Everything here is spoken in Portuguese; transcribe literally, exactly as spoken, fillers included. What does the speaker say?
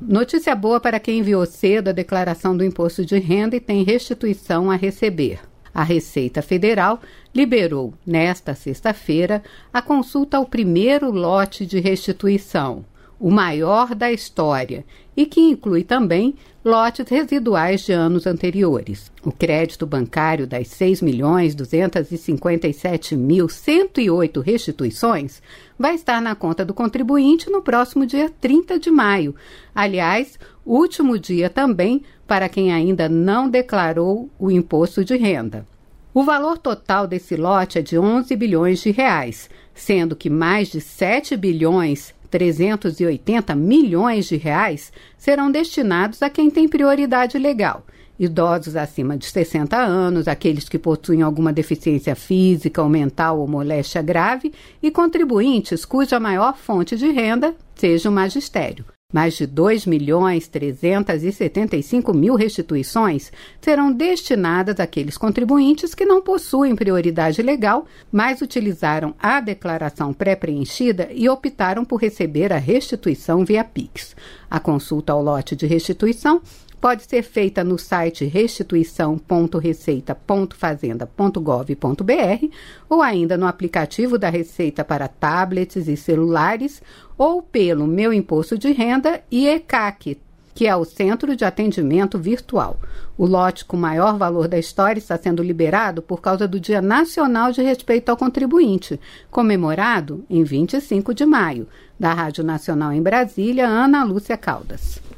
Notícia boa para quem enviou cedo a declaração do imposto de renda e tem restituição a receber. A Receita Federal liberou, nesta sexta-feira, a consulta ao primeiro lote de restituição, o maior da história, e que inclui também lotes residuais de anos anteriores. O crédito bancário das seis milhões duzentos e cinquenta e sete mil cento e oito restituições vai estar na conta do contribuinte no próximo dia trinta de maio. Aliás, último dia também para quem ainda não declarou o imposto de renda. O valor total desse lote é de onze bilhões de reais, sendo que mais de sete bilhões trezentos e oitenta milhões de reais serão destinados a quem tem prioridade legal. Idosos acima de sessenta anos, aqueles que possuem alguma deficiência física ou mental ou moléstia grave e contribuintes cuja maior fonte de renda seja o magistério. Mais de dois milhões trezentos e setenta e cinco mil restituições serão destinadas àqueles contribuintes que não possuem prioridade legal, mas utilizaram a declaração pré-preenchida e optaram por receber a restituição via Pix. A consulta ao lote de restituição pode ser feita no site restituição ponto receita ponto fazenda ponto gov ponto br ou ainda no aplicativo da Receita para tablets e celulares ou pelo Meu Imposto de Renda e E C A C, que é o Centro de Atendimento Virtual. O lote com maior valor da história está sendo liberado por causa do Dia Nacional de Respeito ao Contribuinte, comemorado em vinte e cinco de maio. Da Rádio Nacional em Brasília, Ana Lúcia Caldas.